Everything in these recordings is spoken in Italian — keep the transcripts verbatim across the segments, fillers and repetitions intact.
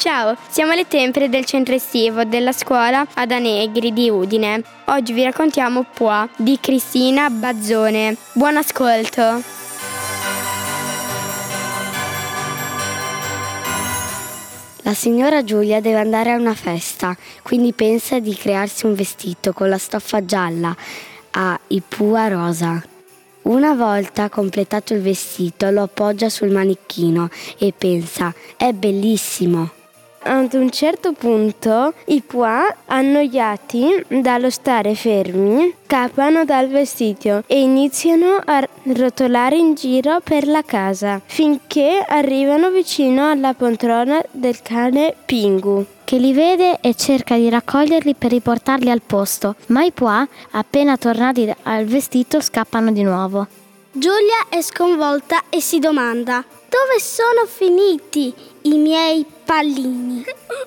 Ciao, siamo le tempere del centro estivo della scuola Ad Anegri di Udine. Oggi vi raccontiamo Pua di Cristina Bazzone. Buon ascolto! La signora Giulia deve andare a una festa, quindi pensa di crearsi un vestito con la stoffa gialla a Ipua rosa. Una volta completato il vestito lo appoggia sul manichino e pensa: è bellissimo. Ad un certo punto i Pua, annoiati dallo stare fermi, scappano dal vestito e iniziano a rotolare in giro per la casa finché arrivano vicino alla poltrona del cane Pingu, che li vede e cerca di raccoglierli per riportarli al posto, ma i Pua, appena tornati al vestito, scappano di nuovo. Giulia è sconvolta e si domanda: dove sono finiti i miei pallini?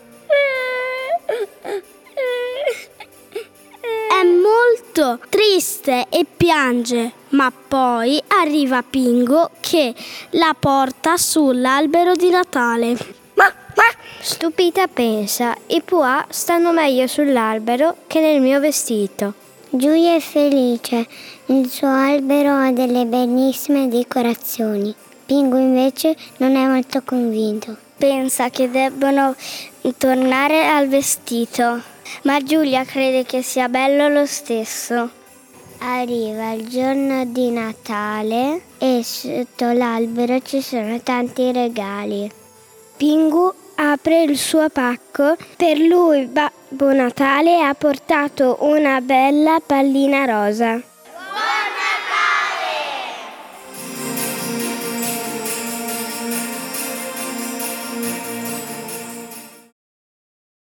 È molto triste e piange, ma poi arriva Pingu che la porta sull'albero di Natale. Ma, ma, stupita pensa, i Pua stanno meglio sull'albero che nel mio vestito. Giulia è felice, il suo albero ha delle bellissime decorazioni. Pingu invece non è molto convinto. Pensa che debbono tornare al vestito, ma Giulia crede che sia bello lo stesso. Arriva il giorno di Natale e sotto l'albero ci sono tanti regali. Pingu apre il suo pacco. Per lui Babbo Natale ha portato una bella pallina rosa.